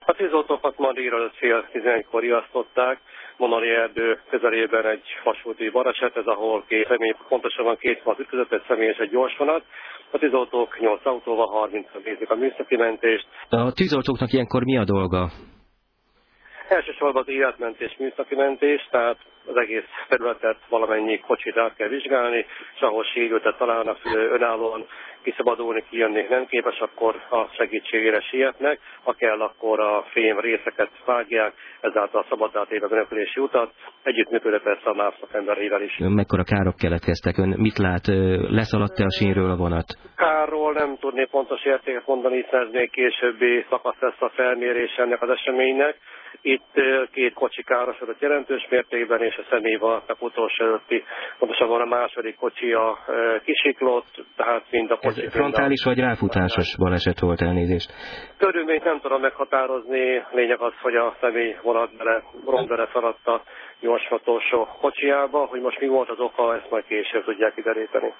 A tűzoltókat ma délelőtt fél 11-kor riasztották. Monori erdő közelében egy vasúti baleset, ez ahol két személy, pontosabban két vonat ütközött, egy személy és egy gyorsvonat. A tűzoltók 8 autóval 30-an végzik a műszaki mentést. A tűzoltóknak ilyenkor mi a dolga? Elsősorban az életmentés, műszaki mentés, tehát az egész területet valamennyi kocsit át kell vizsgálni, és ahol sérültet találnak, önállóan kiszabadulni, kijönni nem képes, akkor a segítségére sietnek, ha kell, akkor a fém részeket vágják, ezáltal szabaddá téve a menekülési utat, együttműködve persze a MÁV szakembereivel is. Mekkora károk keletkeztek? Ön mit lát? Leszaladt-e a sínről a vonat? Kárról nem tudnék pontos értéket mondani, hiszen ez még későbbi szakasz lesz a felmérés ennek az eseménynek. Itt két kocsi károsodott jelentős mértékben, és a személyvonatnak utolsó előtti, pontosabban a második kocsi a kisiklott, tehát mind a kocsi... Ez frontális vagy ráfutásos baleset volt, elnézést? Körülményt nem tudom meghatározni, lényeg az, hogy a személyvonat bele szaladt a gyorsvonatosó kocsiába, hogy most mi volt az oka, ezt majd később tudják kideríteni.